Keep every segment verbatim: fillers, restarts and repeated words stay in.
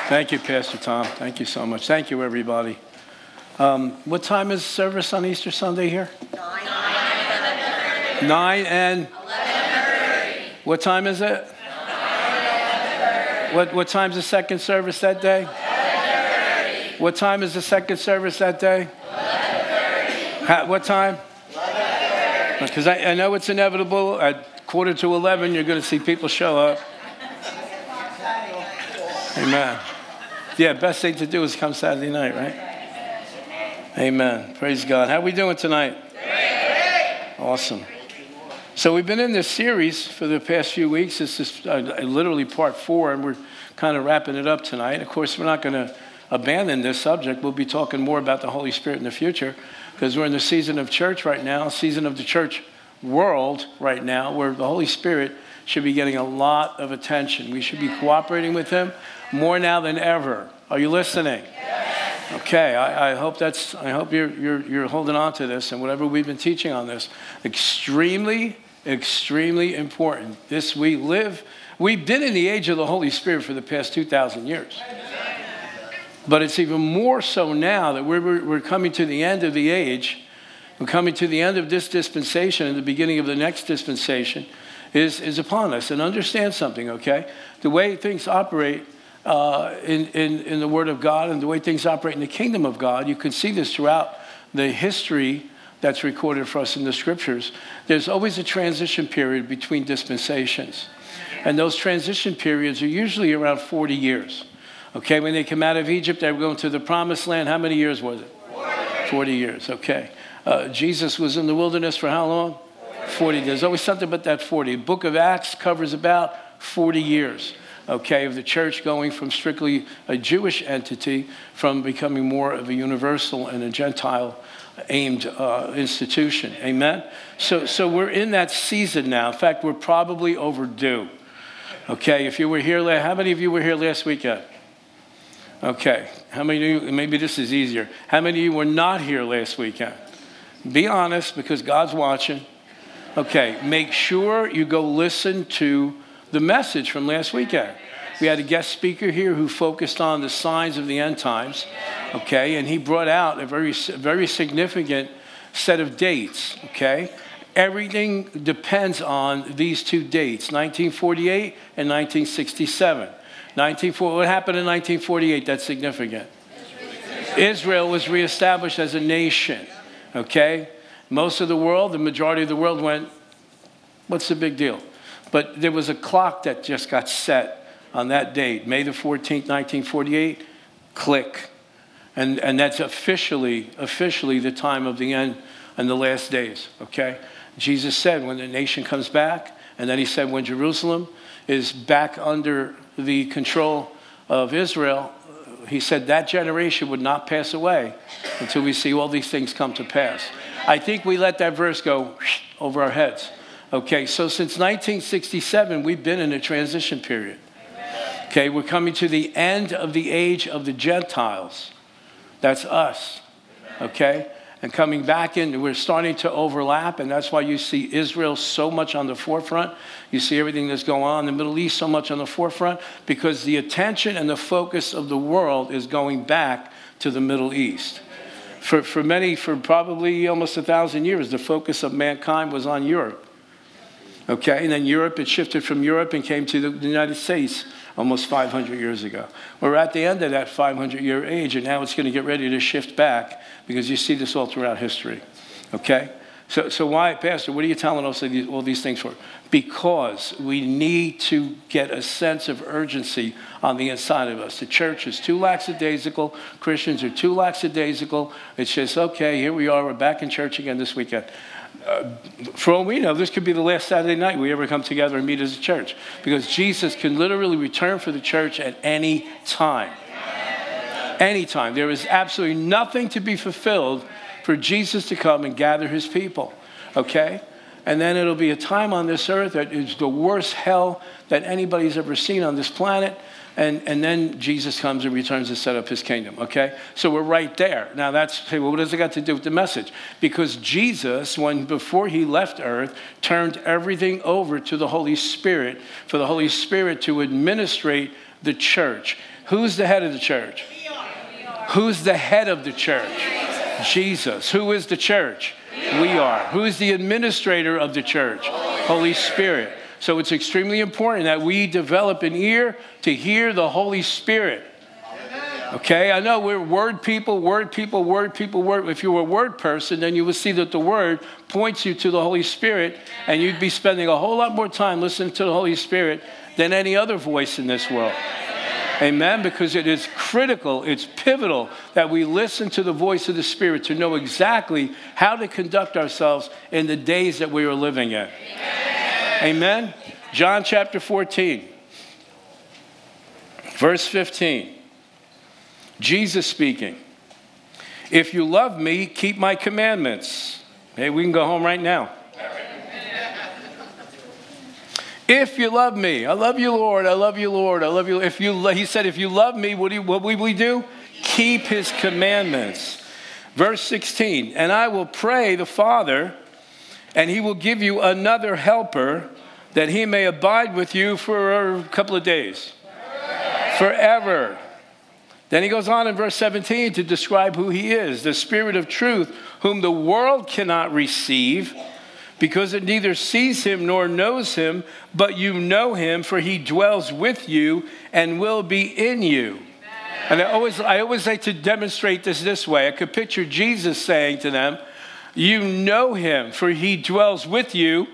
Thank you, Pastor Tom. Thank you so much. Thank you, everybody. Um, what time is service on Easter Sunday here? Nine and Nine and eleven. What time is it? What what time's the second service that day? What time is the second service that day? How, what time? Because I, I know it's inevitable. At quarter to eleven, you're going to see people show up. Amen. Yeah, best thing to do is come Saturday night, right? Amen. Praise God. How are we doing tonight? Awesome. So we've been in this series for the past few weeks. This is uh, literally part four, and we're kind of wrapping it up tonight. Of course, we're not going to abandon this subject. We'll be talking more about the Holy Spirit in the future because we're in the season of church right now, season of the church world right now, where the Holy Spirit should be getting a lot of attention. We should be cooperating with him more now than ever. Are you listening? Okay, I, I hope that's. I hope you're you're you're holding on to this and whatever we've been teaching on this. Extremely, extremely important. This we live. We've been in the age of the Holy Spirit for the past two thousand years, but it's even more so now that we're we're, we're coming to the end of the age. We're coming to the end of this dispensation and the beginning of the next dispensation is is upon us. And understand something, okay? The way things operate. Uh, in, in, in the Word of God and the way things operate in the kingdom of God, you can see this throughout the history that's recorded for us in the scriptures. There's always a transition period between dispensations. And those transition periods are usually around forty years. Okay, when they come out of Egypt, they were going to the promised land. How many years was it? forty years, okay. Uh, Jesus was in the wilderness for how long? forty. There's always something about that forty. The book of Acts covers about forty years. Okay, of the church going from strictly a Jewish entity from becoming more of a universal and a Gentile-aimed uh, institution. Amen? So so we're in that season now. In fact, we're probably overdue. Okay, if you were here, how many of you were here last weekend? Okay, how many of you, maybe this is easier. How many of you were not here last weekend? Be honest, because God's watching. Okay, make sure you go listen to the message from last weekend. We had a guest speaker here who focused on the signs of the end times, okay, and he brought out a very, very significant set of dates, okay. Everything depends on these two dates, nineteen forty-eight and nineteen sixty-seven. nineteen forty, what happened in nineteen forty-eight that's significant? Israel was reestablished as a nation, okay. Most of the world, the majority of the world went, what's the big deal? But there was a clock that just got set on that date, May the fourteenth, nineteen forty-eight, click. And and that's officially, officially the time of the end and the last days, okay? Jesus said when the nation comes back, and then he said when Jerusalem is back under the control of Israel, he said that generation would not pass away until we see all these things come to pass. I think we let that verse go over our heads. Okay, so since nineteen sixty-seven, we've been in a transition period. Okay, we're coming to the end of the age of the Gentiles. That's us. Okay, and coming back in, we're starting to overlap, and that's why you see Israel so much on the forefront. You see everything that's going on in the Middle East so much on the forefront because the attention and the focus of the world is going back to the Middle East. For, for many, for probably almost a thousand years, the focus of mankind was on Europe. Okay, and then Europe, it shifted from Europe and came to the United States almost five hundred years ago. We're at the end of that five hundred year age, and now it's going to get ready to shift back because you see this all throughout history. Okay? So, so why, Pastor, what are you telling us all these things for? Because we need to get a sense of urgency on the inside of us. The church is too lackadaisical. Christians are too lackadaisical. It's just, okay, here we are. We're back in church again this weekend. Uh, for all we know, this could be the last Saturday night we ever come together and meet as a church because Jesus can literally return for the church at any time. Anytime. There is absolutely nothing to be fulfilled for Jesus to come and gather his people. Okay? And then it'll be a time on this earth that is the worst hell that anybody's ever seen on this planet. And, and then Jesus comes and returns to set up his kingdom, okay? So we're right there. Now that's, hey, well, what does it got to do with the message? Because Jesus, when before he left earth, turned everything over to the Holy Spirit, for the Holy Spirit to administrate The church. Who's the head of the church? Who's the head of the church? Jesus. Who is the church? We are. Who is the administrator of the church? Holy Spirit. So it's extremely important that we develop an ear to hear the Holy Spirit. Okay, I know we're word people, word people, word people, word. If you were a word person, then you would see that the word points you to the Holy Spirit, and you'd be spending a whole lot more time listening to the Holy Spirit than any other voice in this world. Amen? Because it is critical, it's pivotal that we listen to the voice of the Spirit to know exactly how to conduct ourselves in the days that we are living in. Amen? John chapter fourteen, verse fifteen. Jesus speaking. If you love me, keep my commandments. Hey, we can go home right now. If you love me, I love you, Lord. I love you, Lord. I love you. If you, he said, if you love me, what do you, what will we do? Keep his commandments. Verse sixteen. And I will pray the Father, and he will give you another helper, that he may abide with you for a couple of days. Forever. Then he goes on in verse seventeen to describe who he is, the Spirit of truth, whom the world cannot receive, because it neither sees him nor knows him, but you know him, for he dwells with you and will be in you. And I always, I always like to demonstrate this this way. I could picture Jesus saying to them, you know him, for he dwells with you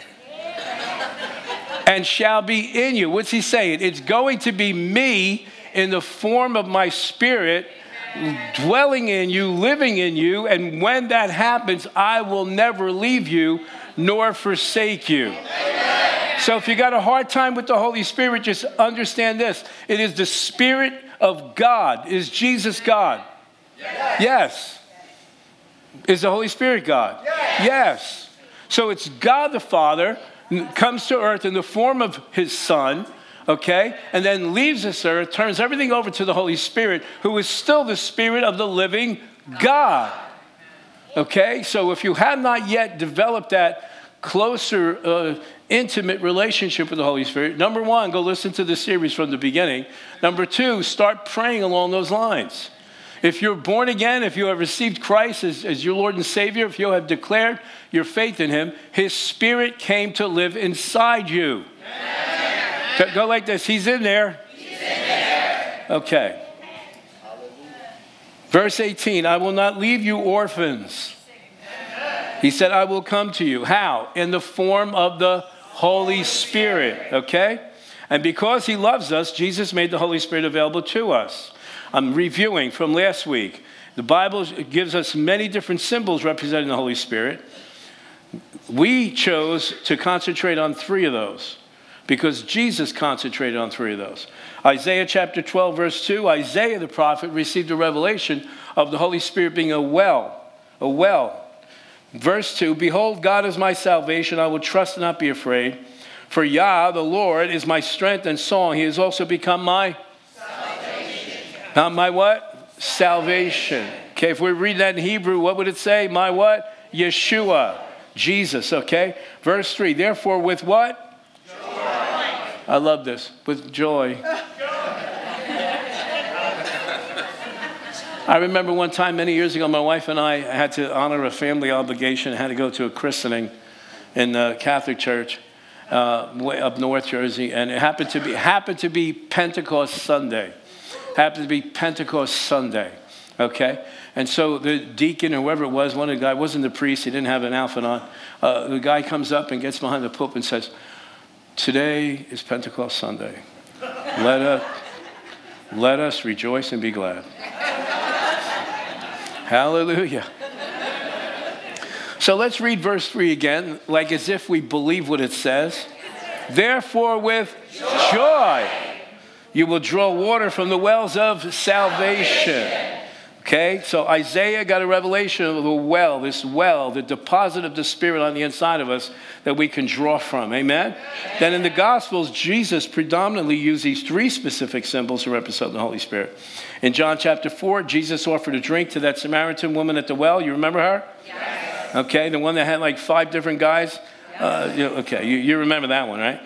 and shall be in you. What's he saying? It's going to be me in the form of my Spirit, dwelling in you, living in you, and when that happens, I will never leave you nor forsake you. Amen. So if you got a hard time with the Holy Spirit, just understand this. It is the Spirit of God. Is Jesus God? Yes. Yes. Is the Holy Spirit God? Yes. Yes. So it's God the Father comes to earth in the form of his Son, okay, and then leaves this earth, turns everything over to the Holy Spirit, who is still the Spirit of the living God. Okay, so if you have not yet developed that closer, uh, intimate relationship with the Holy Spirit, number one, go listen to the series from the beginning. Number two, start praying along those lines. If you're born again, if you have received Christ as, as your Lord and Savior, if you have declared your faith in him, his Spirit came to live inside you. Amen. Go like this. He's in there. He's in there. Okay. Verse eighteen, I will not leave you orphans. He said, I will come to you. How? In the form of the Holy Spirit. Okay? And because he loves us, Jesus made the Holy Spirit available to us. I'm reviewing from last week. The Bible gives us many different symbols representing the Holy Spirit. We chose to concentrate on three of those because Jesus concentrated on three of those. Isaiah chapter twelve, verse two, Isaiah the prophet received a revelation of the Holy Spirit being a well, a well. Verse two, behold, God is my salvation. I will trust and not be afraid. For Yah, the Lord, is my strength and song. He has also become my salvation. Not my what? Salvation. Okay, if we read that in Hebrew, what would it say? My what? Yeshua. Jesus, okay? Verse three, therefore with what? I love this. With joy. I remember one time many years ago, my wife and I had to honor a family obligation. I had to go to a christening in the Catholic church uh, way up North Jersey, and it happened to be happened to be Pentecost Sunday. Happened to be Pentecost Sunday, okay? And so the deacon or whoever it was, one of the guys, wasn't the priest, he didn't have an outfit on. Uh, the guy comes up and gets behind the pulpit and says, today is Pentecost Sunday. Let us, let us rejoice and be glad. Hallelujah. So let's read verse three again, like as if we believe what it says. Therefore with joy, joy you will draw water from the wells of salvation. Okay, so Isaiah got a revelation of the well, this well, the deposit of the Spirit on the inside of us that we can draw from. Amen? Then in the Gospels, Jesus predominantly used these three specific symbols to represent the Holy Spirit. In John chapter four, Jesus offered a drink to that Samaritan woman at the well. You remember her? Yes. Okay, the one that had like five different guys? Uh, you know, okay, you, you remember that one, right?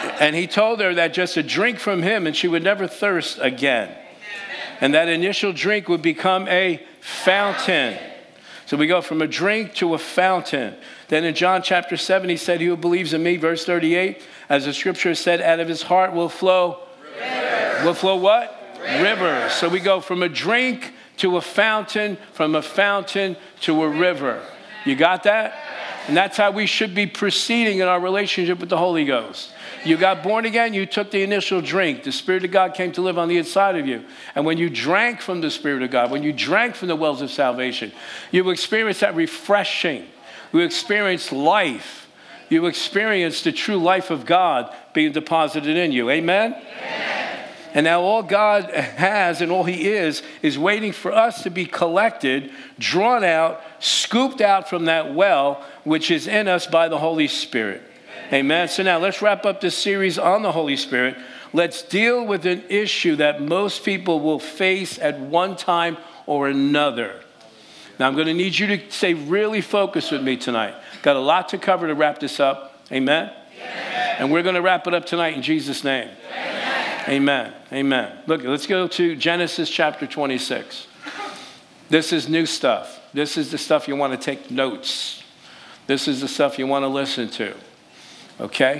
And he told her that just a drink from him and she would never thirst again. And that initial drink would become a fountain. So we go from a drink to a fountain. Then in John chapter seven, he said, he who believes in me, verse thirty-eight, as the scripture said, out of his heart will flow, rivers. Will flow what? Rivers. Rivers. So we go from a drink to a fountain, from a fountain to a river. You got that? And that's how we should be proceeding in our relationship with the Holy Ghost. You got born again, you took the initial drink. The Spirit of God came to live on the inside of you. And when you drank from the Spirit of God, when you drank from the wells of salvation, you experienced that refreshing. You experienced life. You experienced the true life of God being deposited in you. Amen? Amen. And now all God has and all he is, is waiting for us to be collected, drawn out, scooped out from that well, which is in us by the Holy Spirit. Amen. So now let's wrap up this series on the Holy Spirit. Let's deal with an issue that most people will face at one time or another. Now I'm going to need you to stay really focused with me tonight. Got a lot to cover to wrap this up. Amen. Amen. And we're going to wrap it up tonight in Jesus' name. Amen. Amen. Amen. Look, let's go to Genesis chapter twenty-six. This is new stuff. This is the stuff you want to take notes. This is the stuff you want to listen to. Okay?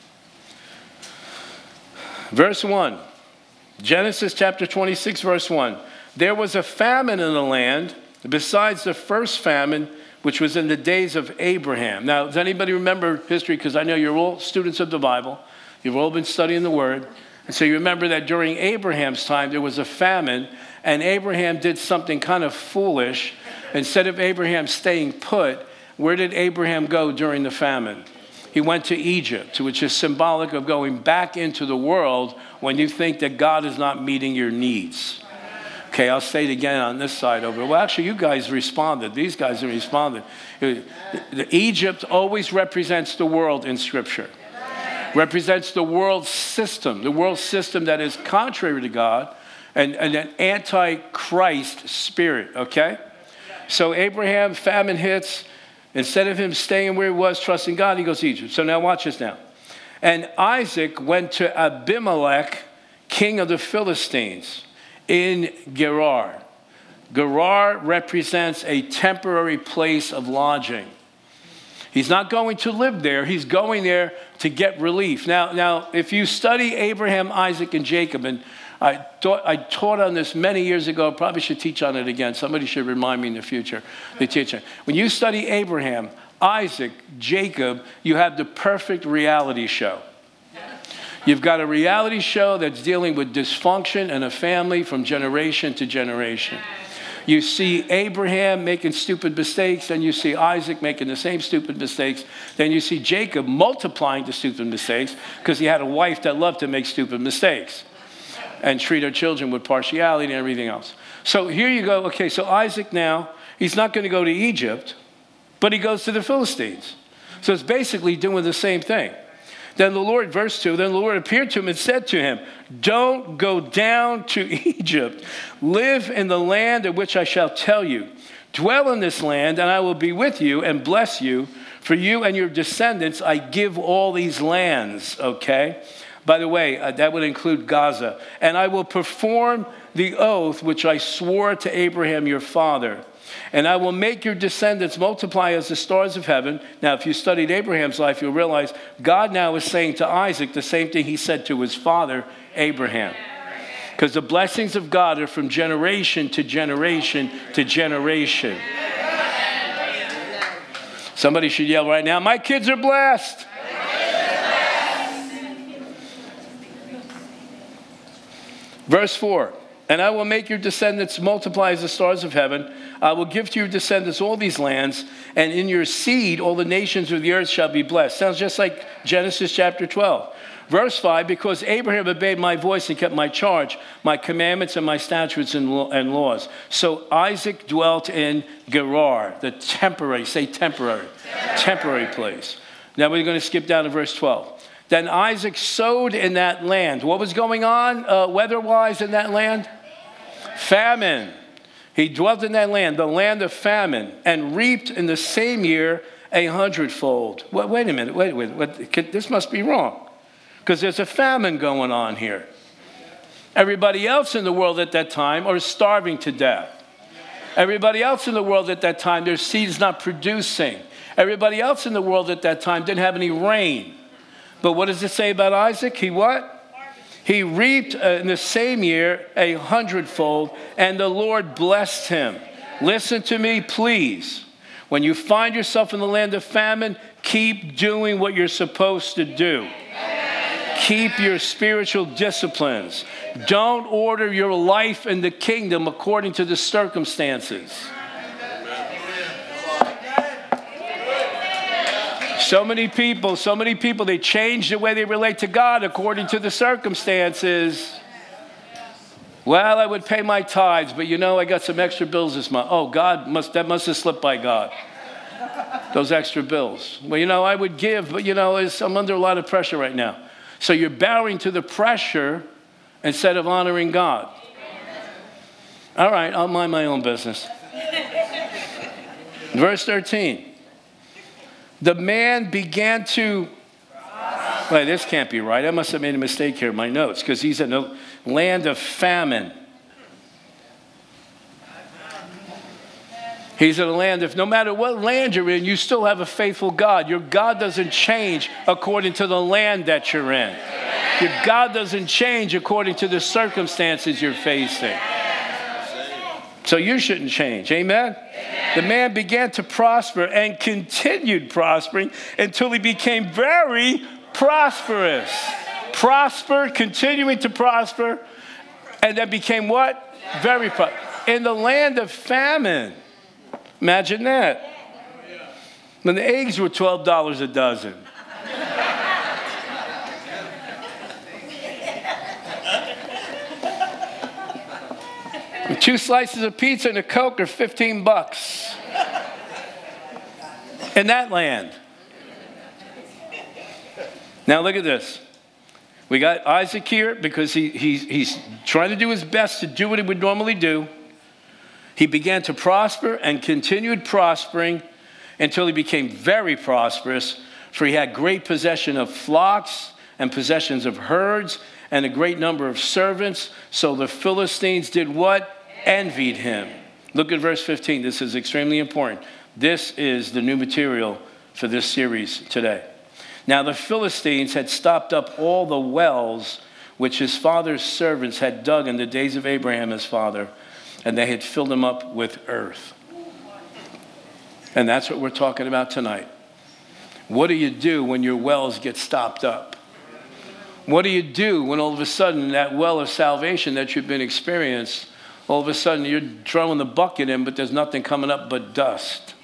Verse one. Genesis chapter twenty-six, verse one. There was a famine in the land besides the first famine, which was in the days of Abraham. Now, does anybody remember history? Because I know you're all students of the Bible. You've all been studying the Word. And so you remember that during Abraham's time, there was a famine, and Abraham did something kind of foolish. Instead of Abraham staying put, where did Abraham go during the famine? He went to Egypt, which is symbolic of going back into the world when you think that God is not meeting your needs. Okay, I'll say it again on this side over. Well, actually, you guys responded. These guys have responded. Egypt always represents the world in Scripture. Represents the world system, the world system that is contrary to God and, and an anti-Christ spirit, okay? So Abraham, famine hits. Instead of him staying where he was, trusting God, he goes to Egypt. So now watch this now. And Isaac went to Abimelech, king of the Philistines, in Gerar. Gerar represents a temporary place of lodging. He's not going to live there. He's going there to get relief. Now, now, if you study Abraham, Isaac, and Jacob, and I taught, I taught on this many years ago. Probably should teach on it again. Somebody should remind me in the future. The teacher. When you study Abraham, Isaac, Jacob, you have the perfect reality show. You've got a reality show that's dealing with dysfunction in a family from generation to generation. You see Abraham making stupid mistakes, then you see Isaac making the same stupid mistakes, then you see Jacob multiplying the stupid mistakes because he had a wife that loved to make stupid mistakes and treat her children with partiality and everything else. So here you go. Okay, so Isaac now, he's not going to go to Egypt, but he goes to the Philistines. So it's basically doing the same thing. Then the Lord, verse two, then the Lord appeared to him and said to him, don't go down to Egypt. Live in the land of which I shall tell you. Dwell in this land, and I will be with you and bless you. For you and your descendants, I give all these lands, okay? By the way, uh, that would include Gaza. And I will perform the oath which I swore to Abraham your father. And I will make your descendants multiply as the stars of heaven. Now, if you studied Abraham's life, you'll realize God now is saying to Isaac the same thing he said to his father, Abraham. Because the blessings of God are from generation to generation to generation. Somebody should yell right now, my kids are blessed. Verse four. And I will make your descendants multiply as the stars of heaven. I will give to your descendants all these lands, and in your seed all the nations of the earth shall be blessed. Sounds just like Genesis chapter twelve. Verse five, because Abraham obeyed my voice and kept my charge, my commandments and my statutes and laws. So Isaac dwelt in Gerar, the temporary, say temporary, temporary, temporary place. Now we're going to skip down to verse twelve. Then Isaac sowed in that land. What was going on uh, weather-wise in that land? Famine. He dwelt in that land, the land of famine, and reaped in the same year a hundredfold. Wait, wait a minute. Wait, wait, wait. This must be wrong. because there's a famine going on here. Everybody else in the world at that time are starving to death. Everybody else in the world at that time, their seed's not producing. Everybody else in the world at that time didn't have any rain. But what does it say about Isaac? He what? He reaped uh, in the same year a hundredfold, and the Lord blessed him. Listen to me, please. When you find yourself in the land of famine, keep doing what you're supposed to do. Keep your spiritual disciplines. Don't order your life in the kingdom according to the circumstances. So many people, so many people, they change the way they relate to God according to the circumstances. Well, I would pay my tithes, but you know, I got some extra bills this month. Oh, God, must that must have slipped by God. Those extra bills. Well, you know, I would give, but you know, I'm under a lot of pressure right now. So you're bowing to the pressure instead of honoring God. All right, I'll mind my own business. Verse thirteen. The man began to, wait, this can't be right. I must have made a mistake here in my notes, because he's in a land of famine. He's in a land of, no matter what land you're in, you still have a faithful God. Your God doesn't change according to the land that you're in. Your God doesn't change according to the circumstances you're facing. So you shouldn't change. Amen? The man began to prosper and continued prospering until he became very prosperous. Prosper, continuing to prosper, and then became what? Very prosperous. In the land of famine. Imagine that. When the eggs were twelve dollars a dozen. Two slices of pizza and a Coke are fifteen bucks. In that land. Now look at this. We got Isaac here because he, he's, he's trying to do his best to do what he would normally do. He began to prosper and continued prospering until he became very prosperous, for he had great possession of flocks and possessions of herds and a great number of servants. So the Philistines did what? Envied him. Look at verse fifteen. This is extremely important. This is the new material for this series today. Now the Philistines had stopped up all the wells which his father's servants had dug in the days of Abraham his father, and they had filled them up with earth. And that's what we're talking about tonight. What do you do when your wells get stopped up? What do you do when all of a sudden that well of salvation that you've been experienced, all of a sudden you're throwing the bucket in, but there's nothing coming up but dust?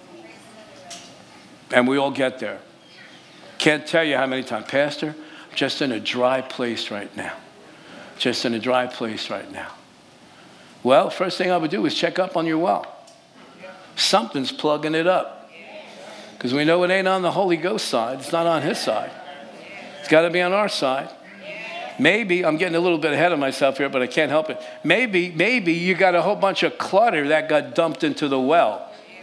And we all get there. Can't tell you how many times, Pastor, I'm just in a dry place right now. Just in a dry place right now. Well, first thing I would do is check up on your well. Something's plugging it up. Because we know it ain't on the Holy Ghost side. It's not on his side. It's got to be on our side. Maybe, I'm getting a little bit ahead of myself here, but I can't help it. Maybe, maybe you got a whole bunch of clutter that got dumped into the well.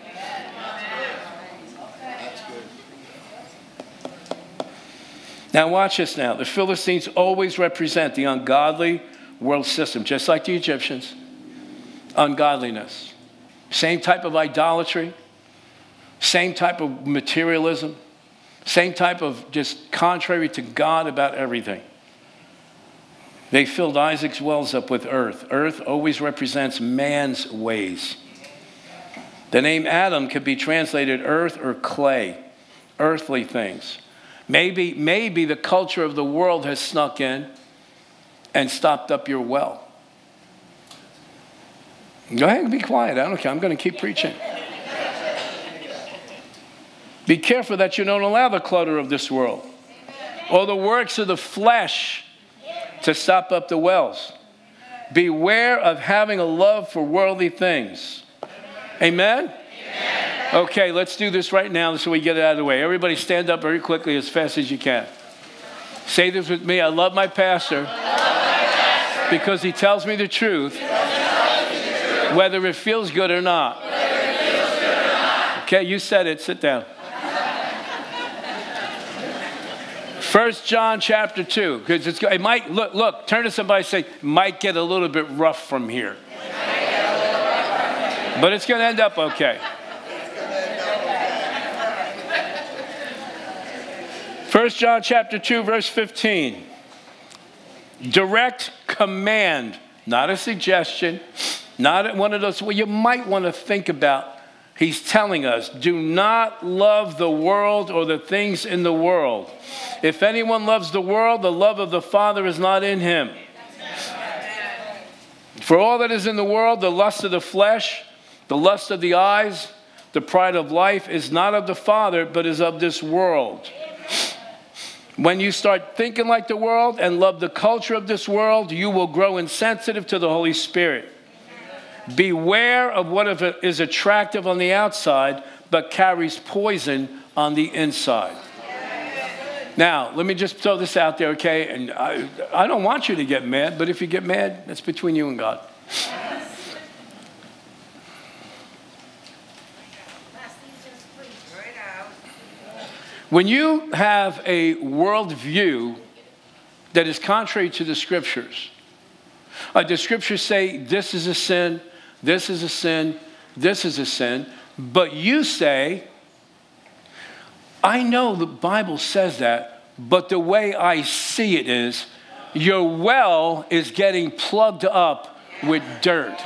Now watch this now. The Philistines always represent the ungodly world system, just like the Egyptians. Ungodliness. Same type of idolatry. Same type of materialism. Same type of just contrary to God about everything. They filled Isaac's wells up with earth. Earth always represents man's ways. The name Adam could be translated earth or clay. Earthly things. Maybe, maybe the culture of the world has snuck in and stopped up your well. Go ahead and be quiet. I don't care. I'm going to keep preaching. Be careful that you don't allow the clutter of this world or the works of the flesh to stop up the wells. Beware of having a love for worldly things. Amen? Okay, let's do this right now so we get it out of the way. Everybody stand up very quickly as fast as you can. Say this with me. I love my pastor, love my pastor because he tells me the truth, me the truth whether it feels good or not. Good or not. Okay, you said it. Sit down. First John chapter two, because it's it might look look. Turn to somebody and say, it might get a little bit rough from here, but it's going to end up okay. First John chapter two, verse fifteen. Direct command, not a suggestion, not one of those. Well, you might want to think about. He's telling us, do not love the world or the things in the world. If anyone loves the world, the love of the Father is not in him. For all that is in the world, the lust of the flesh, the lust of the eyes, the pride of life is not of the Father, but is of this world. When you start thinking like the world and love the culture of this world, you will grow insensitive to the Holy Spirit. Beware of what is attractive on the outside, but carries poison on the inside. Now, let me just throw this out there, okay? And I, I don't want you to get mad, but if you get mad, that's between you and God. When you have a worldview that is contrary to the Scriptures, like the Scriptures say this is a sin, this is a sin, this is a sin, but you say, I know the Bible says that, but the way I see it is, your well is getting plugged up with dirt.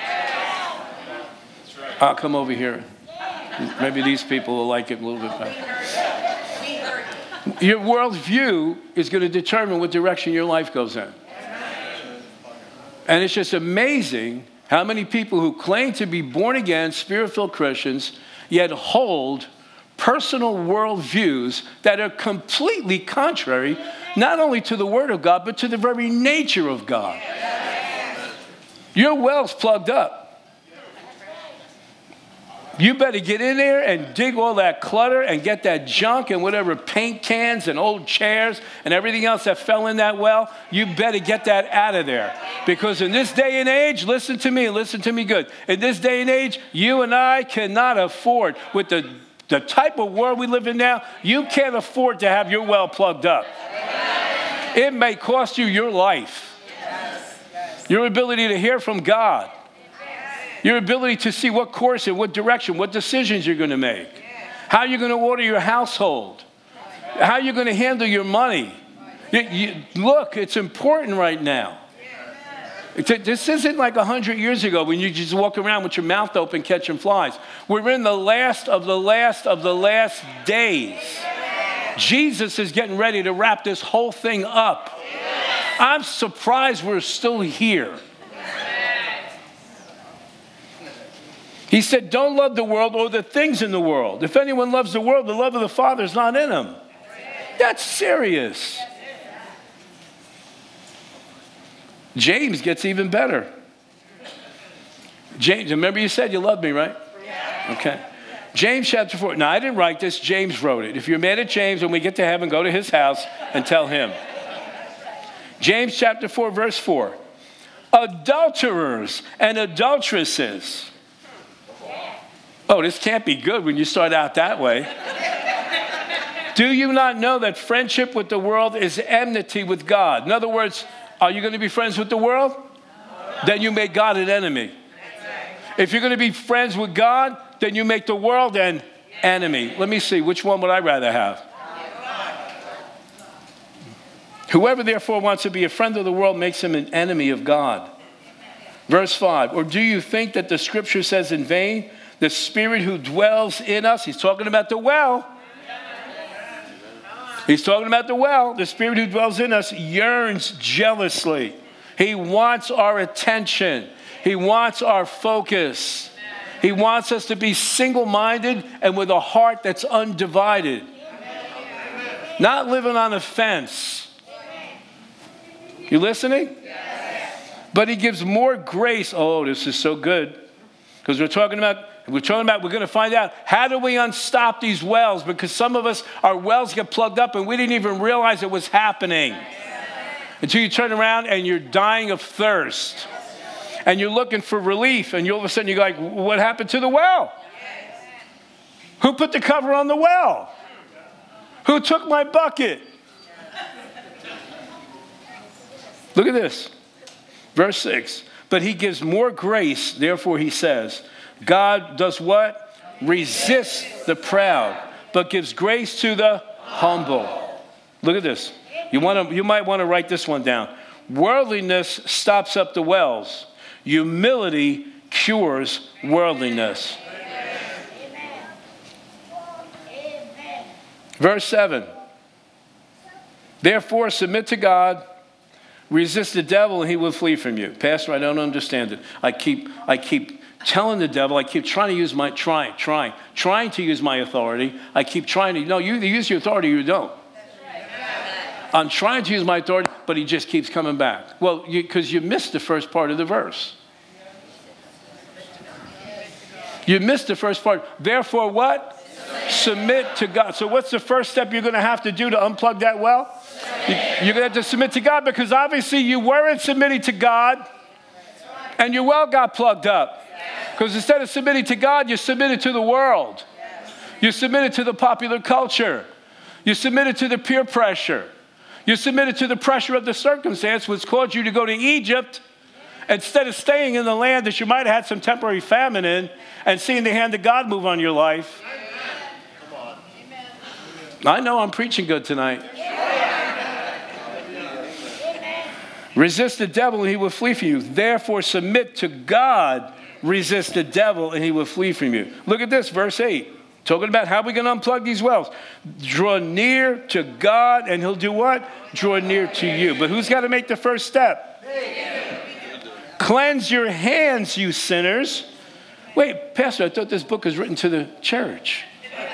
I'll come over here. Maybe these people will like it a little bit better. Your worldview is going to determine what direction your life goes in. And it's just amazing how many people who claim to be born-again, spirit-filled Christians, yet hold personal worldviews that are completely contrary, not only to the Word of God, but to the very nature of God. Your well's plugged up. You better get in there and dig all that clutter and get that junk and whatever paint cans and old chairs and everything else that fell in that well. You better get that out of there. Because in this day and age, listen to me, listen to me good. In this day and age, you and I cannot afford, with the, the type of world we live in now, you can't afford to have your well plugged up. It may cost you your life, your ability to hear from God. Your ability to see what course and what direction, what decisions you're going to make. How you're going to order your household. How you're going to handle your money. You, you, look, it's important right now. This isn't like one hundred years ago when you just walk around with your mouth open catching flies. We're in the last of the last of the last days. Jesus is getting ready to wrap this whole thing up. I'm surprised we're still here. He said, don't love the world or the things in the world. If anyone loves the world, the love of the Father is not in him. That's serious. James gets even better. James, remember you said you loved me, right? Okay. James chapter four. Now, I didn't write this. James wrote it. If you're mad at James, when we get to heaven, go to his house and tell him. James chapter four, verse four. Adulterers and adulteresses. Oh, this can't be good when you start out that way. Do you not know that friendship with the world is enmity with God? In other words, are you going to be friends with the world? No. Then you make God an enemy. If you're going to be friends with God, then you make the world an enemy. Let me see, which one would I rather have? Whoever therefore wants to be a friend of the world makes him an enemy of God. Verse five, or do you think that the Scripture says in vain, the Spirit who dwells in us, he's talking about the well. He's talking about the well. The Spirit who dwells in us yearns jealously. He wants our attention. He wants our focus. He wants us to be single-minded and with a heart that's undivided. Not living on a fence. You listening? But he gives more grace. Oh, this is so good. Because we're talking about We're talking about, we're going to find out, how do we unstop these wells? Because some of us, our wells get plugged up and we didn't even realize it was happening. Until you turn around and you're dying of thirst. And you're looking for relief. And you all of a sudden you're like, what happened to the well? Who put the cover on the well? Who took my bucket? Look at this. Verse six. But he gives more grace, therefore he says, God does what? Resists the proud, but gives grace to the humble. Look at this. You want to, you might want to write this one down. Worldliness stops up the wells. Humility cures worldliness. Verse seven. Therefore, submit to God, resist the devil, and he will flee from you. Pastor, I don't understand it. I keep, I keep telling the devil, I keep trying to use my, trying, trying, trying to use my authority. I keep trying to, no, you either use your authority or you don't. I'm trying to use my authority, but he just keeps coming back. Well, because you, you missed the first part of the verse. You missed the first part. Therefore, what? Submit to God. So what's the first step you're going to have to do to unplug that well? You, you're going to have to submit to God, because obviously you weren't submitting to God and your well got plugged up. Because instead of submitting to God, you submitted to the world. You submitted to the popular culture. You submitted to the peer pressure. You submitted to the pressure of the circumstance, which caused you to go to Egypt instead of staying in the land that you might have had some temporary famine in and seeing the hand of God move on your life. I know I'm preaching good tonight. Resist the devil and he will flee from you. Therefore, submit to God. Resist the devil and he will flee from you. Look at this, verse eight. Talking about how we're going to unplug these wells. Draw near to God and he'll do what? Draw near to you. But who's got to make the first step? Cleanse your hands, you sinners. Wait, Pastor, I thought this book was written to the church.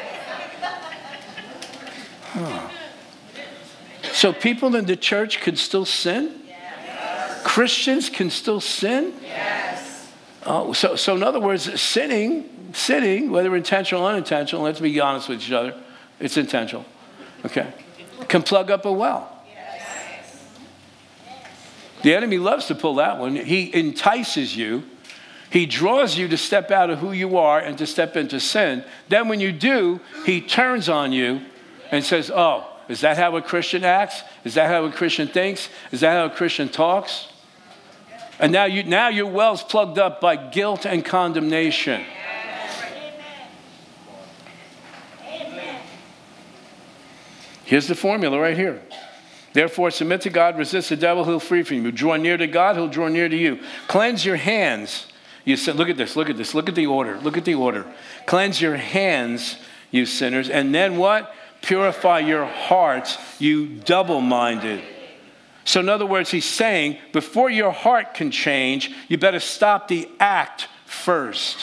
Huh. So people in the church can still sin? Yes. Christians can still sin? Yes. Oh, so, so in other words, sinning, sinning, whether intentional or unintentional, let's be honest with each other, it's intentional, okay, can plug up a well. Yes. The enemy loves to pull that one. He entices you. He draws you to step out of who you are and to step into sin. Then when you do, he turns on you and says, oh, is that how a Christian acts? Is that how a Christian thinks? Is that how a Christian talks? And now, you, now your well's plugged up by guilt and condemnation. Amen. Here's the formula right here. Therefore, submit to God, resist the devil, he'll flee from you. Draw near to God, he'll draw near to you. Cleanse your hands. You said, look at this, look at this, look at the order, look at the order. Cleanse your hands, you sinners. And then what? Purify your hearts, you double-minded. So in other words, he's saying, before your heart can change, you better stop the act first.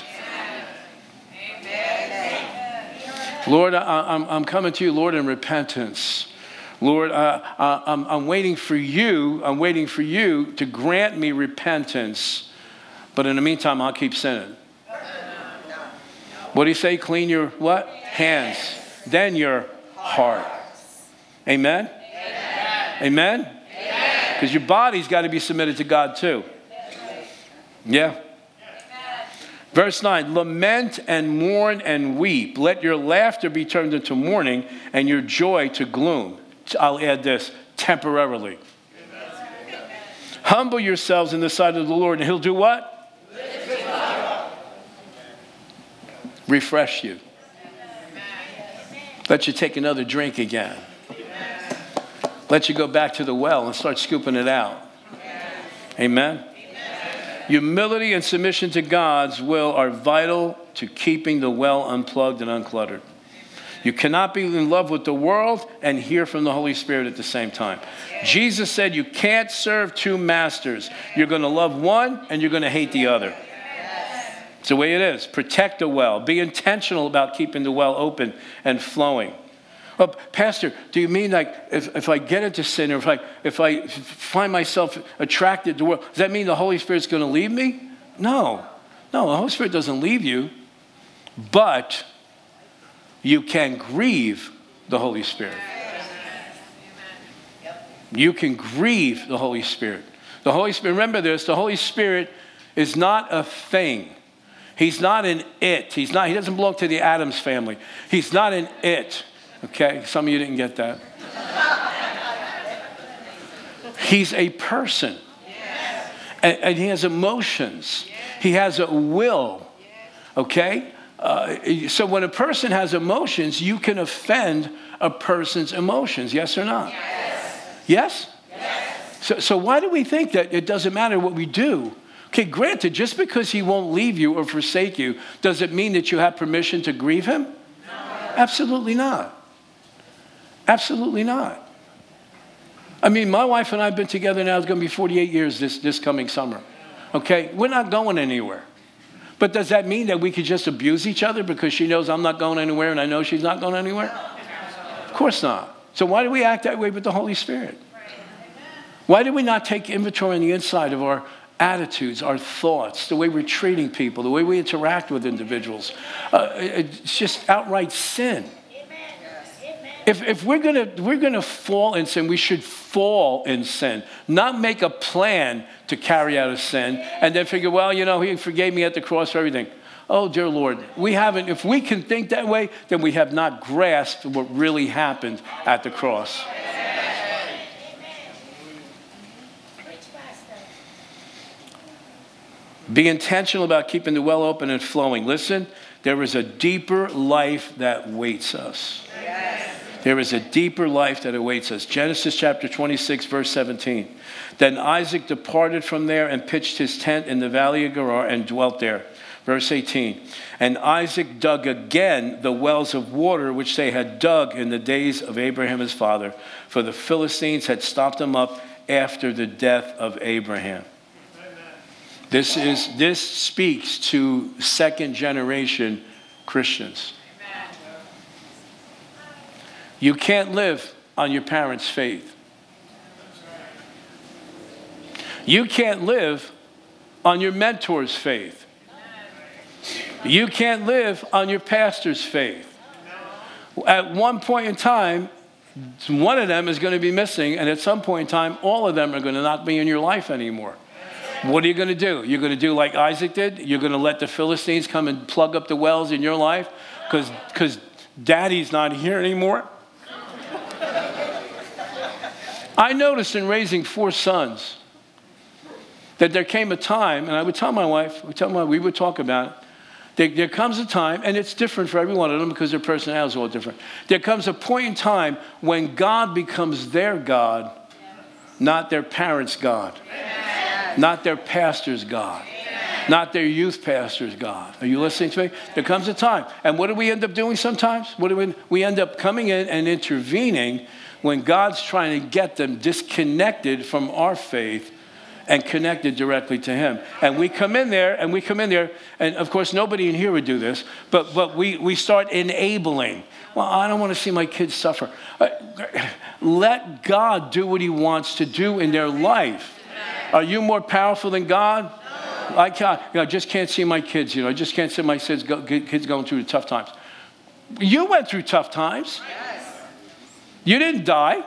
Amen. Lord, I, I'm, I'm coming to you, Lord, in repentance. Lord, uh, uh, I'm, I'm waiting for you, I'm waiting for you to grant me repentance. But in the meantime, I'll keep sinning. What do you say? Clean your what? Hands. Then your heart. Amen? Amen? Because your body's got to be submitted to God too. Yeah. Verse nine, lament and mourn and weep. Let your laughter be turned into mourning and your joy to gloom. I'll add this, temporarily. Humble yourselves in the sight of the Lord and he'll do what? Refresh you. Let you take another drink again. Let you go back to the well and start scooping it out. Amen? Humility and submission to God's will are vital to keeping the well unplugged and uncluttered. You cannot be in love with the world and hear from the Holy Spirit at the same time. Jesus said you can't serve two masters. You're going to love one and you're going to hate the other. It's the way it is. Protect the well. Be intentional about keeping the well open and flowing. Well, Pastor, do you mean like if, if I get into sin or if I, if I find myself attracted to the world, does that mean the Holy Spirit's going to leave me? No. No, the Holy Spirit doesn't leave you, but you can grieve the Holy Spirit. You can grieve the Holy Spirit. The Holy Spirit, remember this, the Holy Spirit is not a thing. He's not an it. He's not, he doesn't belong to the Addams family. He's not an it. Okay, some of you didn't get that. He's a person. And, and he has emotions. He has a will. Okay? Uh, so when a person has emotions, you can offend a person's emotions. Yes or not? Yes? Yes? Yes. So, so why do we think that it doesn't matter what we do? Okay, granted, just because he won't leave you or forsake you, does it mean that you have permission to grieve him? No. Absolutely not. Absolutely not. I mean, my wife and I have been together now, it's going to be forty-eight years this, this coming summer. Okay, we're not going anywhere. But does that mean that we could just abuse each other because she knows I'm not going anywhere and I know she's not going anywhere? Of course not. So why do we act that way with the Holy Spirit? Why do we not take inventory on the inside of our attitudes, our thoughts, the way we're treating people, the way we interact with individuals? Uh, it's just outright sin. If, if we're gonna we're gonna fall in sin, we should fall in sin, not make a plan to carry out a sin and then figure, well, you know, he forgave me at the cross for everything. Oh, dear Lord, we haven't. If we can think that way, then we have not grasped what really happened at the cross. Be intentional about keeping the well open and flowing. Listen, there is a deeper life that waits us. There is a deeper life that awaits us. Genesis chapter twenty-six, verse seventeen. Then Isaac departed from there and pitched his tent in the valley of Gerar and dwelt there. Verse eighteen. And Isaac dug again the wells of water which they had dug in the days of Abraham his father, for the Philistines had stopped them up after the death of Abraham. This is this speaks to second generation Christians. You can't live on your parents' faith. You can't live on your mentor's faith. You can't live on your pastor's faith. At one point in time, one of them is going to be missing, and at some point in time, all of them are going to not be in your life anymore. What are you going to do? You're going to do like Isaac did? You're going to let the Philistines come and plug up the wells in your life because because daddy's not here anymore? I noticed in raising four sons that there came a time, and I would tell my wife, we tell my we would talk about it. There, there comes a time, and it's different for every one of them because their personalities are all different. There comes a point in time when God becomes their God, not their parents' God, not their pastor's God, not their youth pastor's God. Are you listening to me? There comes a time. And what do we end up doing sometimes? What do we, we end up coming in and intervening when God's trying to get them disconnected from our faith and connected directly to him. And we come in there, and we come in there, and of course nobody in here would do this, but, but we, we start enabling. Well, I don't want to see my kids suffer. Uh, let God do what he wants to do in their life. Are you more powerful than God? No. I can't, you know, I just can't see my kids, you know, I just can't see my kids, go, kids going through the tough times. You went through tough times. You didn't die.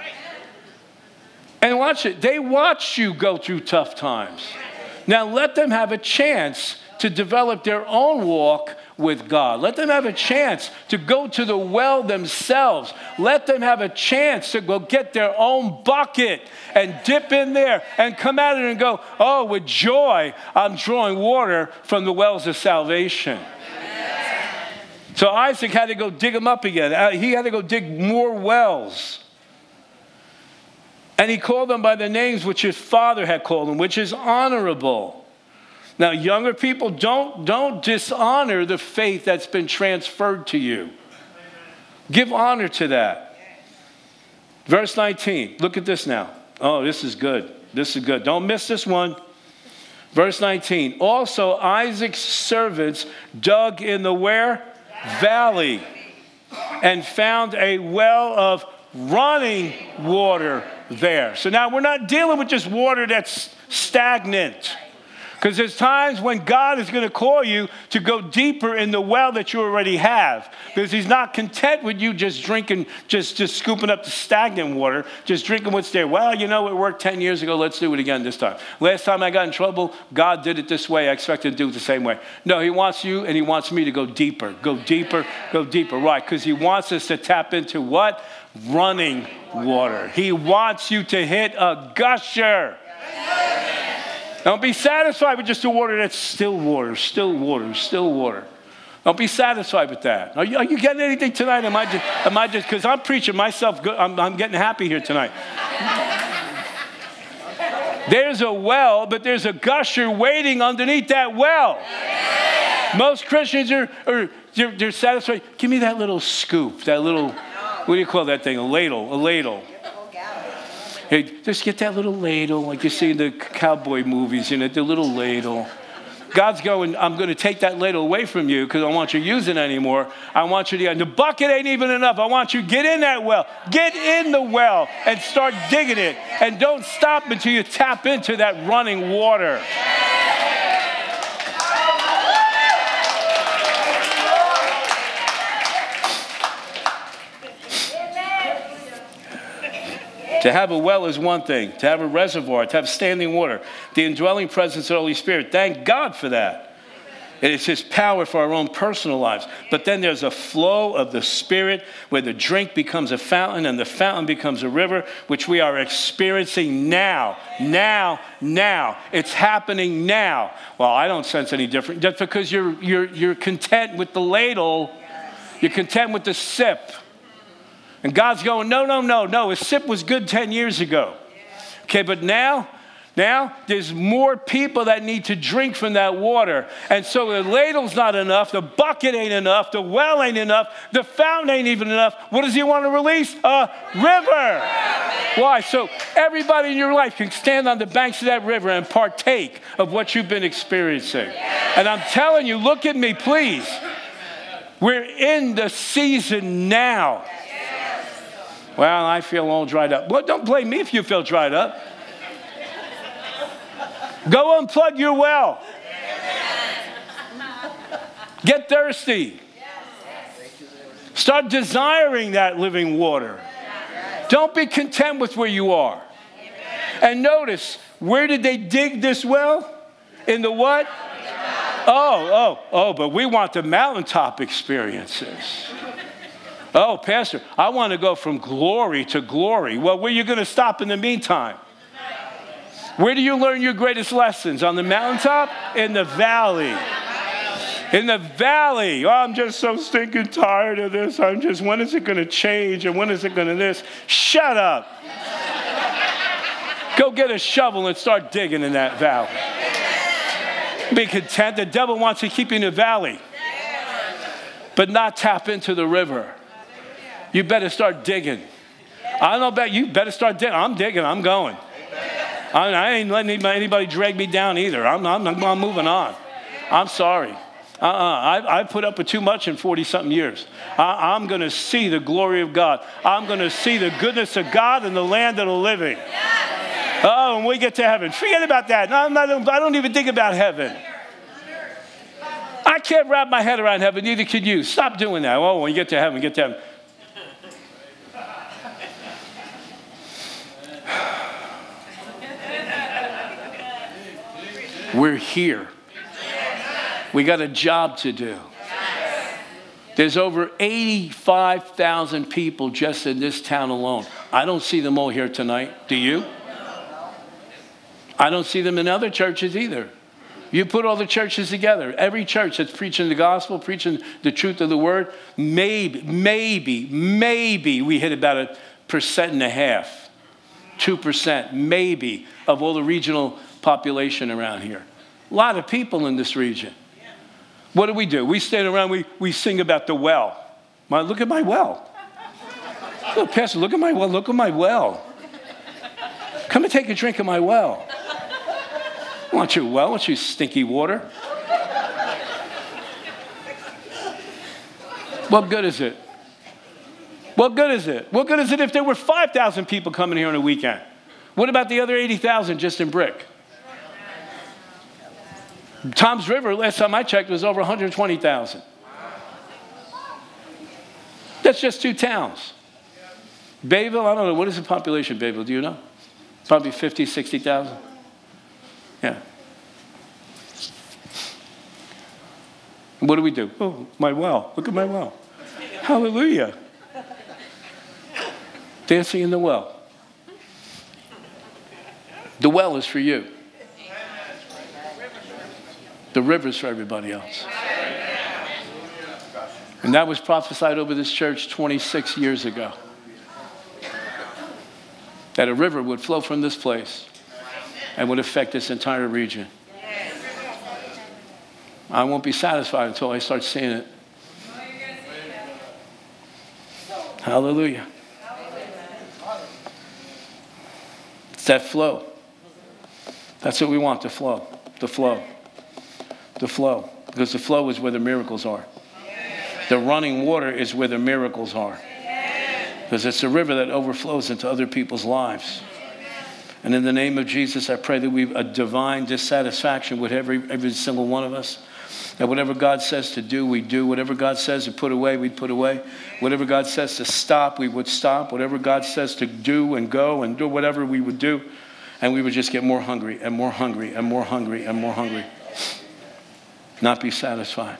And watch it. They watched you go through tough times. Now let them have a chance to develop their own walk with God. Let them have a chance to go to the well themselves. Let them have a chance to go get their own bucket and dip in there and come out of it and go, oh, with joy, I'm drawing water from the wells of salvation. So Isaac had to go dig them up again. He had to go dig more wells. And he called them by the names which his father had called them, which is honorable. Now, younger people, don't, don't dishonor the faith that's been transferred to you. Give honor to that. Verse nineteen. Look at this now. Oh, this is good. This is good. Don't miss this one. Verse nineteen. Also, Isaac's servants dug in the where? Valley. And found a well of running water there. So now we're not dealing with just water that's stagnant. Because there's times when God is going to call you to go deeper in the well that you already have. Because he's not content with you just drinking, just, just scooping up the stagnant water, just drinking what's there. Well, you know, it worked ten years ago. Let's do it again this time. Last time I got in trouble, God did it this way. I expect him to do it the same way. No, he wants you and he wants me to go deeper, go deeper, go deeper. Right, because he wants us to tap into what? Running water. He wants you to hit a gusher. Don't be satisfied with just the water that's still water, still water, still water. Don't be satisfied with that. Are you, are you getting anything tonight? Am I just, am I just, because I'm preaching myself good. I'm, I'm getting happy here tonight. There's a well, but there's a gusher waiting underneath that well. Most Christians are, are they're, they're satisfied. Give me that little scoop, that little, what do you call that thing? A ladle, a ladle. Hey, just get that little ladle, like you see in the cowboy movies, you know, the little ladle. God's going, I'm going to take that ladle away from you because I don't want you using it anymore. I want you to, and the bucket ain't even enough. I want you to get in that well. Get in the well and start digging it. And don't stop until you tap into that running water. To have a well is one thing. To have a reservoir, to have standing water, the indwelling presence of the Holy Spirit. Thank God for that. It is his power for our own personal lives. But then there's a flow of the Spirit where the drink becomes a fountain and the fountain becomes a river, which we are experiencing now, now, now. It's happening now. Well, I don't sense any different. Just because you're, you're, you're content with the ladle, you're content with the sip. And God's going, no, no, no, no. A sip was good ten years ago. Okay, but now, now there's more people that need to drink from that water. And so the ladle's not enough. The bucket ain't enough. The well ain't enough. The fountain ain't even enough. What does he want to release? A river. Why? So everybody in your life can stand on the banks of that river and partake of what you've been experiencing. And I'm telling you, look at me, please. We're in the season now. Well, I feel all dried up. Well, don't blame me if you feel dried up. Go unplug your well. Get thirsty. Start desiring that living water. Don't be content with where you are. And notice, where did they dig this well? In the what? Oh, oh, oh, but we want the mountaintop experiences. Oh, Pastor, I want to go from glory to glory. Well, where are you going to stop in the meantime? Where do you learn your greatest lessons? On the mountaintop? In the valley. In the valley. Oh, I'm just so stinking tired of this. I'm just, when is it going to change? And when is it going to this? Shut up. Go get a shovel and start digging in that valley. Be content. The devil wants to keep you in the valley, but not tap into the river. You better start digging. I don't know about you. Better start digging. I'm digging. I'm going. I, I ain't letting anybody drag me down either. I'm, I'm, I'm moving on. I'm sorry. Uh-uh. I, I've put up with too much in forty-something years. I, I'm going to see the glory of God. I'm going to see the goodness of God in the land of the living. Oh, when we get to heaven. Forget about that. No, I'm not, I don't even think about heaven. I can't wrap my head around heaven. Neither can you. Stop doing that. Oh, when you get to heaven, get to heaven. We're here. We got a job to do. There's over eighty-five thousand people just in this town alone. I don't see them all here tonight. Do you? I don't see them in other churches either. You put all the churches together. Every church that's preaching the gospel, preaching the truth of the word, maybe, maybe, maybe we hit about a percent and a half, two percent, maybe, of all the regional population around here. A lot of people in this region. What do we do? We stand around, we, we sing about the well. My, look at my well. Look, Pastor, look at my well. Look at my well. Come and take a drink of my well. I want your well. I want you stinky water. What good is it? What good is it? What good is it if there were five thousand people coming here on a weekend? What about the other eighty thousand just in Brick? Tom's River, last time I checked, was over one hundred twenty thousand. That's just two towns. Bayville, I don't know. What is the population of Bayville? Do you know? Probably fifty, sixty thousand. Yeah. What do we do? Oh, my well. Look at my well. Hallelujah. Dancing in the well. The well is for you. The river's for everybody else. And that was prophesied over this church twenty-six years ago. That a river would flow from this place and would affect this entire region. I won't be satisfied until I start seeing it. Hallelujah. It's that flow. That's what we want, the flow. The flow. The flow. Because the flow is where the miracles are. The running water is where the miracles are. Because it's a river that overflows into other people's lives. And in the name of Jesus, I pray that we have a divine dissatisfaction with every, every single one of us. That whatever God says to do, we do. Whatever God says to put away, we put away. Whatever God says to stop, we would stop. Whatever God says to do and go and do whatever, we would do. And we would just get more hungry and more hungry and more hungry and more hungry. Not be satisfied.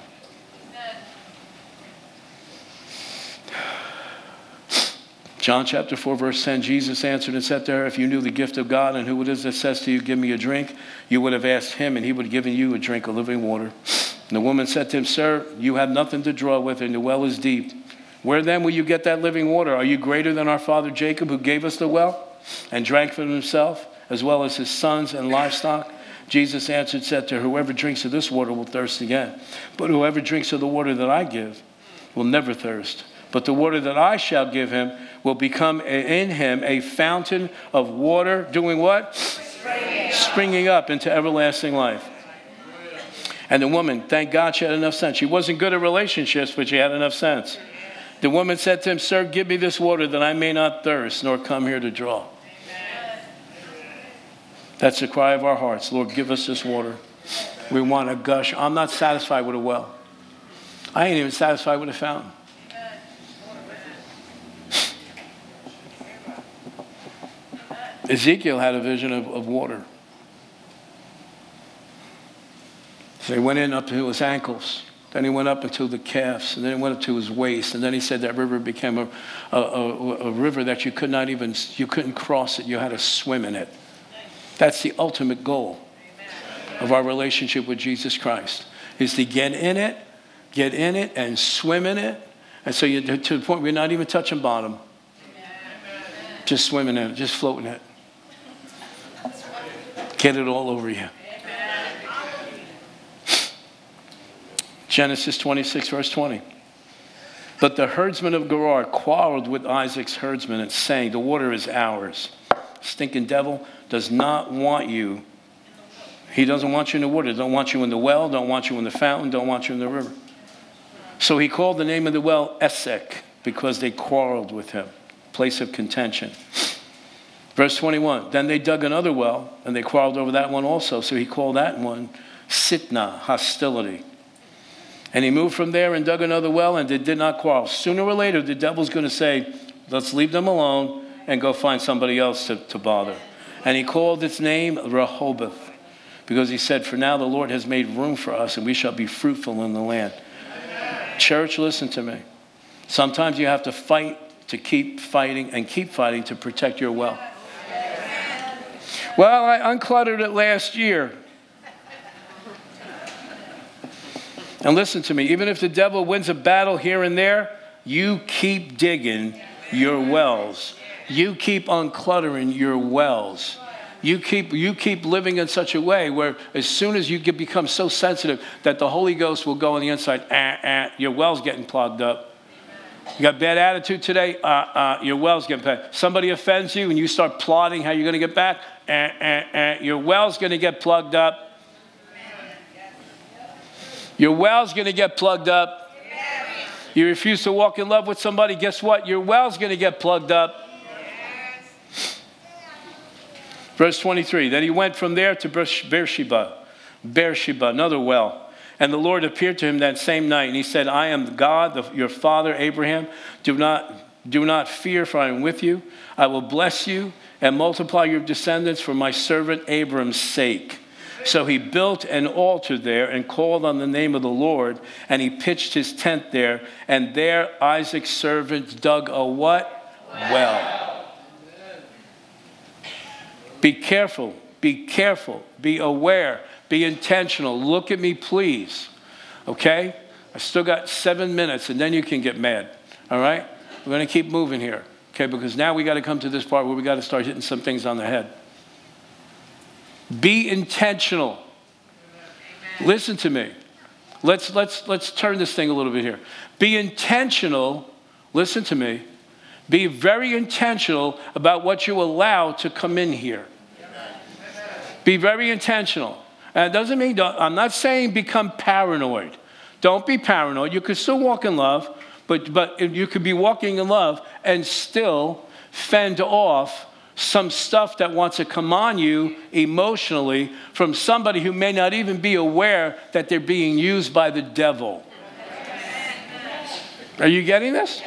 John chapter four, verse ten, Jesus answered and said to her, if you knew the gift of God and who it is that says to you, give me a drink, you would have asked him and he would have given you a drink of living water. And the woman said to him, sir, you have nothing to draw with and the well is deep. Where then will you get that living water? Are you greater than our father Jacob who gave us the well and drank from himself as well as his sons and livestock? Jesus answered, said to her, whoever drinks of this water will thirst again. But whoever drinks of the water that I give will never thirst. But the water that I shall give him will become in him a fountain of water, doing what? Springing, Springing up into everlasting life. And the woman, thank God she had enough sense. She wasn't good at relationships, but she had enough sense. The woman said to him, sir, give me this water that I may not thirst, nor come here to draw. Amen. That's the cry of our hearts. Lord, give us this water. We want to gush. I'm not satisfied with a well. I ain't even satisfied with a fountain. Ezekiel had a vision of, of water. So he went in up to his ankles. Then he went up into the calves. And then he went up to his waist. And then he said that river became a, a, a, a river that you could not even, you couldn't cross it. You had to swim in it. That's the ultimate goal of our relationship with Jesus Christ, is to get in it, get in it, and swim in it. And so you, to the point where you're not even touching bottom. Just swimming in it, just floating in it. Get it all over you. Genesis twenty-six, verse twenty. But the herdsmen of Gerar quarreled with Isaac's herdsmen and saying, the water is ours. Stinking devil does not want you. He doesn't want you in the water. Don't want you in the well. Don't want you in the fountain. Don't want you in the river. So he called the name of the well Esek, because they quarreled with him. Place of contention. Verse twenty-one, then they dug another well, and they quarreled over that one also. So he called that one Sitnah, hostility. And he moved from there and dug another well, and they did not quarrel. Sooner or later, the devil's going to say, let's leave them alone and go find somebody else to, to bother. And he called its name Rehoboth, because he said, for now the Lord has made room for us, and we shall be fruitful in the land. Amen. Church, listen to me. Sometimes you have to fight to keep fighting and keep fighting to protect your well. Well, I uncluttered it last year. And listen to me, even if the devil wins a battle here and there, you keep digging your wells. You keep uncluttering your wells. You keep, you keep living in such a way where as soon as you get, become so sensitive that the Holy Ghost will go on the inside, ah, ah, your well's getting plugged up. You got bad attitude today, uh, uh, your well's getting plugged. Somebody offends you and you start plotting how you're going to get back, ah, ah, ah, your well's going to get plugged up. Your well's going to get plugged up. You refuse to walk in love with somebody, guess what? Your well's going to get plugged up. Verse twenty-three, then he went from there to Beersheba. Beersheba, another well. And the Lord appeared to him that same night, and he said, I am God, the, your father Abraham. Do not, do not fear, for I am with you. I will bless you and multiply your descendants for my servant Abram's sake. So he built an altar there and called on the name of the Lord, and he pitched his tent there. And there Isaac's servant dug a what? Well. Be careful, be careful, be aware, be intentional. Look at me, please. Okay? I still got seven minutes, and then you can get mad. All right? We're going to keep moving here. Okay? Because now we got to come to this part where we got to start hitting some things on the head. Be intentional. Amen. Listen to me. Let's let's let's turn this thing a little bit here. Be intentional. Listen to me. Be very intentional about what you allow to come in here. Amen. Be very intentional. And it doesn't mean, I'm not saying become paranoid. Don't be paranoid. You can still walk in love, but but you could be walking in love and still fend off some stuff that wants to come on you emotionally from somebody who may not even be aware that they're being used by the devil. Are you getting this?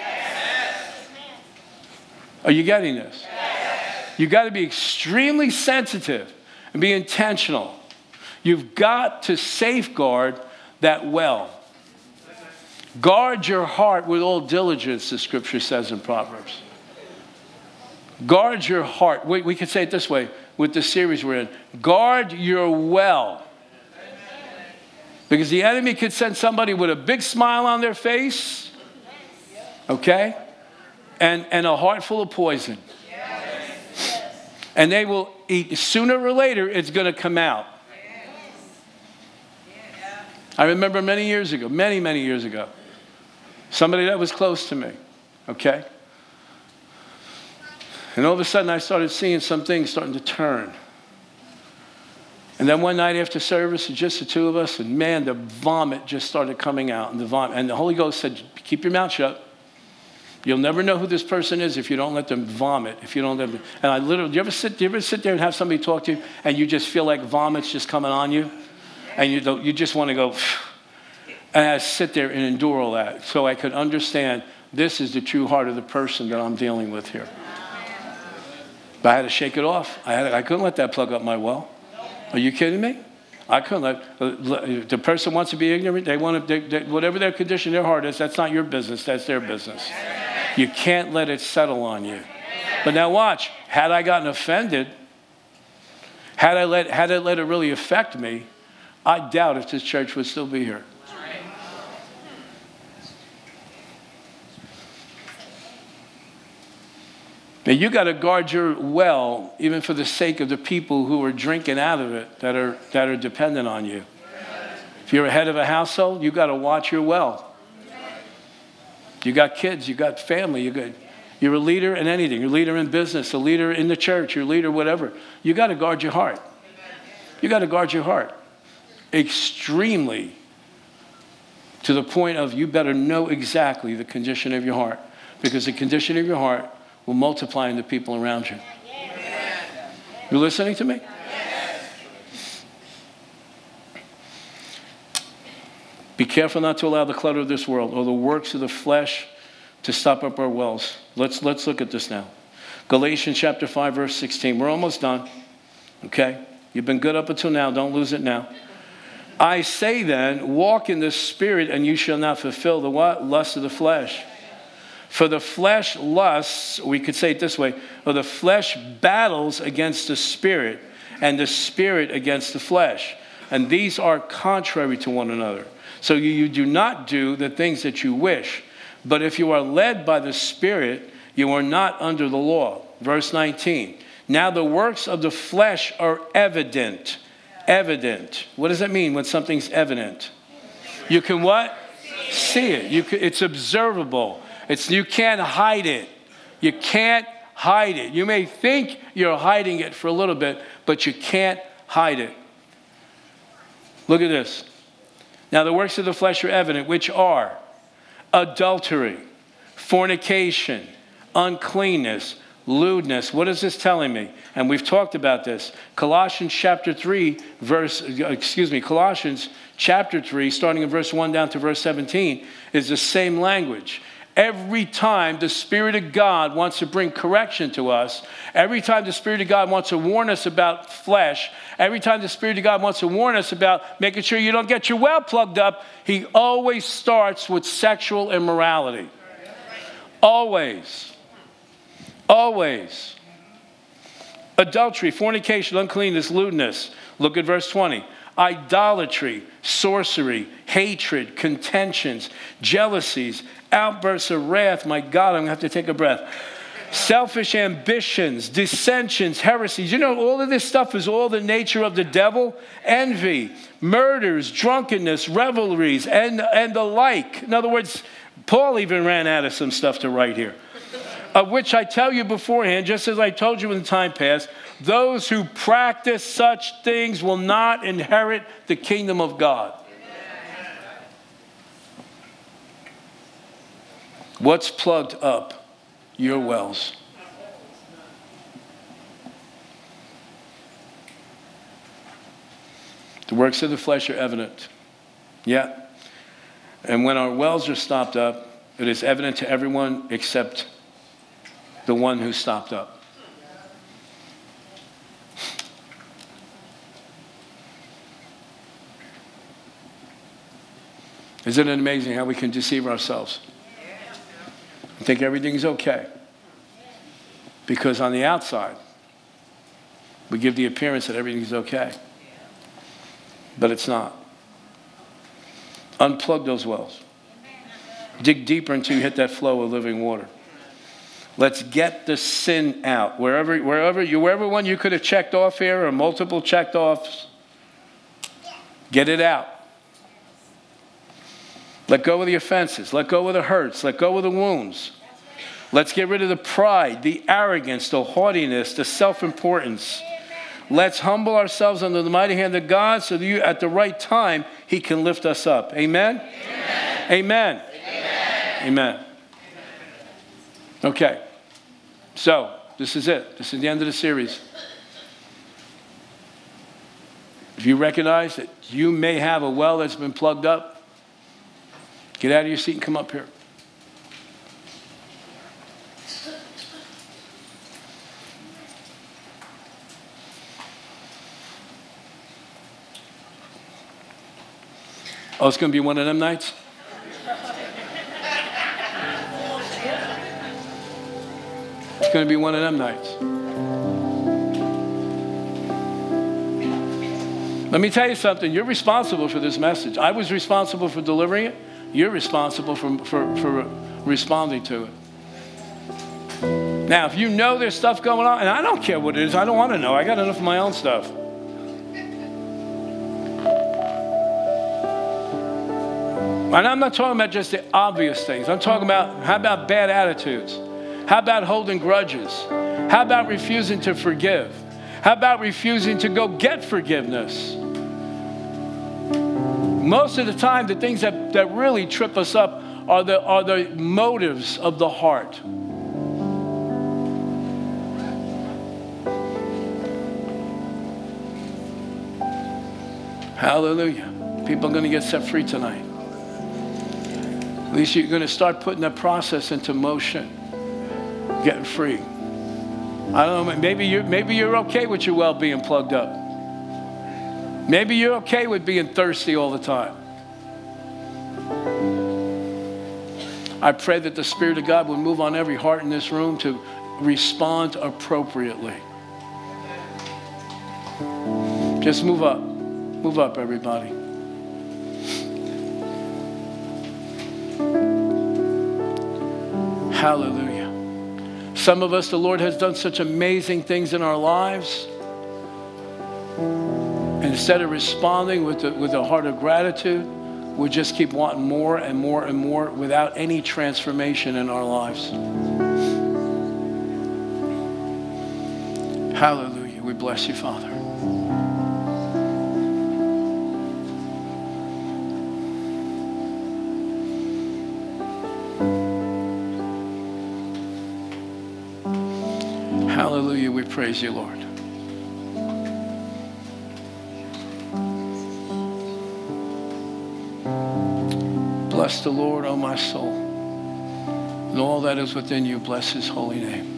Are you getting this? You got to be extremely sensitive and be intentional. You've got to safeguard that well. Guard your heart with all diligence, the scripture says in Proverbs. Guard your heart. We, we could say it this way with the series we're in. Guard your well. Because the enemy could send somebody with a big smile on their face, okay, and, and a heart full of poison. And they will eat, sooner or later, it's going to come out. I remember many years ago, many, many years ago, somebody that was close to me, okay? And all of a sudden, I started seeing some things starting to turn. And then one night after service, just the two of us, and man, the vomit just started coming out. And the vomit, and the Holy Ghost said, keep your mouth shut. You'll never know who this person is if you don't let them vomit. If you don't let them. And I literally, do you ever sit, do you ever sit there and have somebody talk to you, and you just feel like vomit's just coming on you? And you don't, you just want to go, and I sit there and endure all that. So I could understand this is the true heart of the person that I'm dealing with here. But I had to shake it off. I, had, I couldn't let that plug up my well. Are you kidding me? I couldn't let, uh, the person wants to be ignorant. They want to, they, they, whatever their condition, their heart is, that's not your business. That's their business. You can't let it settle on you. But now watch. Had I gotten offended, had I let, had I let it really affect me, I doubt if this church would still be here. Now, you got to guard your well, even for the sake of the people who are drinking out of it, that are that are dependent on you. If you're a head of a household, you got to watch your well. You got kids, you got family, you got, you're a leader in anything. You're a leader in business, a leader in the church, you're a leader whatever. You got to guard your heart. You got to guard your heart. Extremely, to the point of you better know exactly the condition of your heart, because the condition of your heart will multiply in the people around you. You listening to me? Be careful not to allow the clutter of this world or the works of the flesh to stop up our wells. Let's let's look at this now. Galatians chapter five, verse sixteen. We're almost done. Okay? You've been good up until now. Don't lose it now. I say then, walk in the Spirit, and you shall not fulfill the what? Lust of the flesh. For the flesh lusts, we could say it this way, or the flesh battles against the Spirit, and the Spirit against the flesh. And these are contrary to one another. So you, you do not do the things that you wish. But if you are led by the Spirit, you are not under the law. Verse nineteen. Now the works of the flesh are evident. Evident. What does that mean when something's evident? You can what? See it. You can, it's observable. It's, you can't hide it. You can't hide it. You may think you're hiding it for a little bit, but you can't hide it. Look at this. Now the works of the flesh are evident, which are adultery, fornication, uncleanness, lewdness. What is this telling me? And we've talked about this. Colossians chapter three, verse, excuse me, Colossians chapter three, starting in verse one down to verse seventeen, is the same language. Every time the Spirit of God wants to bring correction to us, every time the Spirit of God wants to warn us about flesh, every time the Spirit of God wants to warn us about making sure you don't get your well plugged up, he always starts with sexual immorality. Always. Always. Adultery, fornication, uncleanness, lewdness. Look at verse twenty. Idolatry, sorcery, hatred, contentions, jealousies, outbursts of wrath. My God, I'm going to have to take a breath. Selfish ambitions, dissensions, heresies. You know, all of this stuff is all the nature of the devil. Envy, murders, drunkenness, revelries, and, and the like. In other words, Paul even ran out of some stuff to write here. Of which I tell you beforehand, just as I told you in the time past, those who practice such things will not inherit the kingdom of God. What's plugged up your wells? The works of the flesh are evident. Yeah. And when our wells are stopped up, it is evident to everyone except the one who stopped up. Isn't it amazing how we can deceive ourselves and think everything's okay? Because on the outside, we give the appearance that everything's okay. But it's not. Unplug those wells. Dig deeper until you hit that flow of living water. Let's get the sin out. Wherever, wherever, you, wherever one you could have checked off here or multiple checked offs, get it out. Let go of the offenses. Let go of the hurts. Let go of the wounds. Let's get rid of the pride, the arrogance, the haughtiness, the self-importance. Let's humble ourselves under the mighty hand of God so that you, at the right time, he can lift us up. Amen? Amen. Amen. Amen. Amen. Okay. So, this is it. This is the end of the series. If you recognize that you may have a well that's been plugged up, get out of your seat and come up here. Oh, it's going to be one of them nights? It's going to be one of them nights. Let me tell you something. You're responsible for this message. I was responsible for delivering it. You're responsible for, for, for responding to it. Now, if you know there's stuff going on, and I don't care what it is, I don't want to know. I got enough of my own stuff. And I'm not talking about just the obvious things. I'm talking about, how about bad attitudes? How about holding grudges? How about refusing to forgive? How about refusing to go get forgiveness? Most of the time, the things that, that really trip us up are the, are the motives of the heart. Hallelujah. People are going to get set free tonight. At least you're going to start putting that process into motion. Getting free. I don't know, maybe you're, maybe you're okay with your well being plugged up. Maybe you're okay with being thirsty all the time. I pray that the Spirit of God would move on every heart in this room to respond appropriately. Just move up. Move up, everybody. Hallelujah. Some of us, the Lord has done such amazing things in our lives. And instead of responding with a, with a heart of gratitude, we just keep wanting more and more and more without any transformation in our lives. Hallelujah. We bless you, Father. Hallelujah. We praise you, Lord. Bless the Lord, O my soul, and all that is within you. Bless his holy name.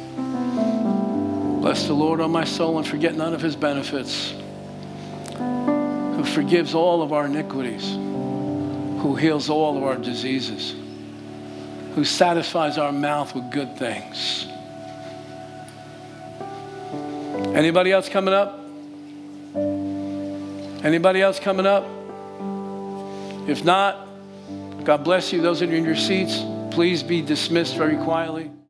Bless the Lord, O my soul, and forget none of his benefits, who forgives all of our iniquities, who heals all of our diseases, who satisfies our mouth with good things. Anybody else coming up? Anybody else coming up? If not, God bless you. Those of you in your seats, please be dismissed very quietly.